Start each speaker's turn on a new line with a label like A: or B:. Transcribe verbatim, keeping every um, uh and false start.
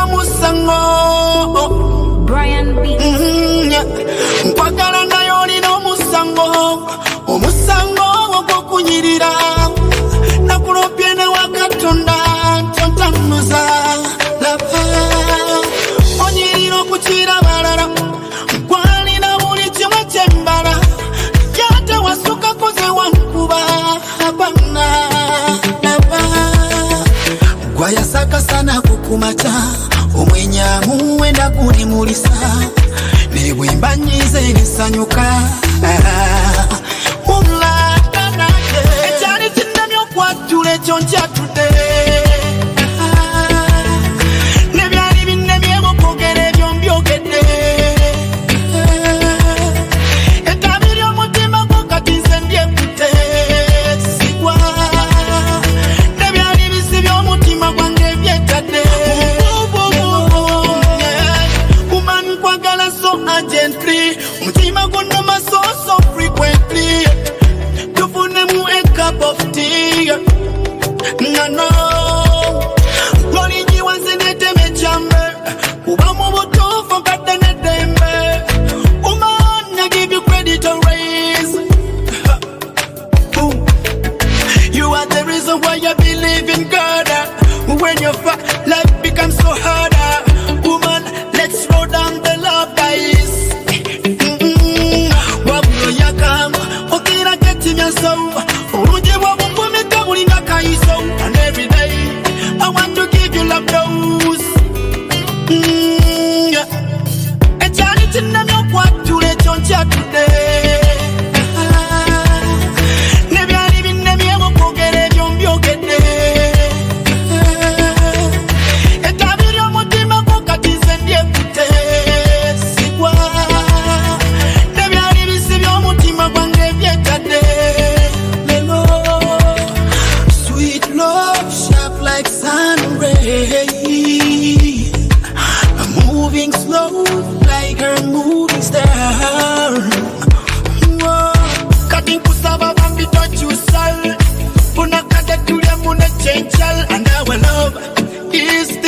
A: musango Brian B Mpagala nayo lino musango Omusango wakukunyirira Nakulopye ne wakatonda Tontanuza Lapa Onyiriro kuchira balala Kwali na muli chimwe chembala Yate wasuka kuze wankuba Abana Lapa Gwaya saka sana kukumacha Omwenyamu wenda kunimulisa Nebwemba nyize nisanyuka Umlaka nake Echari tindamyo kwa tule choncha tude Nebyali binemyebo kogere byombyo gede Etabiri omutima kukatize ndye kute Sigwa Nebyali bisi byomutima kwange byetade Woman kwagala so urgently Mutima gunoma so so frequently Tufunemu a cup of tea No no Lori jiwanzine me chambe Ubamu butufu katene dembe Woman I give you credit and raise You are the reason why I believe in God When you fight life becomes so harder Woman let's slow down the love guys Wabulo yakama Okira keti myaso Uruje wabungumika ulinga kaiso And every day I want to give you love dose Echani tina myo kwa tule choncha today Nebyali binemyebo kogere byombyo gede Etabiri omutima kukatize ndye kute Sigwa Nebyali bisi byomutima gwange byetade Lelo Sweet love sharp like sun ray Moving slow like a moving star Whoa. Cutting kusaba bambi touch you sal Puna kade tulia muna change all And our love is the